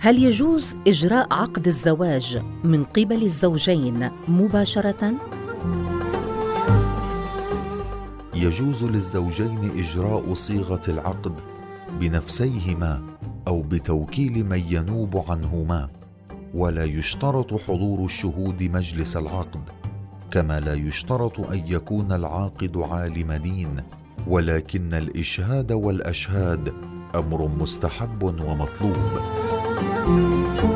هل يجوز إجراء عقد الزواج من قبل الزوجين مباشرة؟ يجوز للزوجين إجراء صيغة العقد بنفسيهما أو بتوكيل من ينوب عنهما، ولا يشترط حضور الشهود مجلس العقد، كما لا يشترط أن يكون العاقد عالم دين، ولكن الإشهاد والأشهاد أمر مستحب ومطلوب.